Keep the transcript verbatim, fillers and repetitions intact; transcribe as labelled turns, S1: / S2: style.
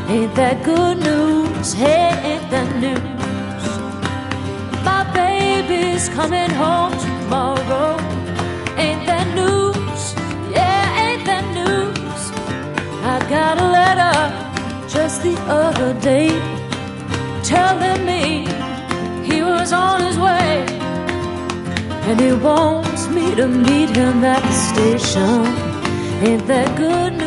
S1: Ain't that good news? Hey, ain't that news? My baby's coming home tomorrow. Ain't that news? Yeah, ain't that news? I got a letter just the other day telling me he was on his way, and he wants me to meet him at the station. Ain't that good news?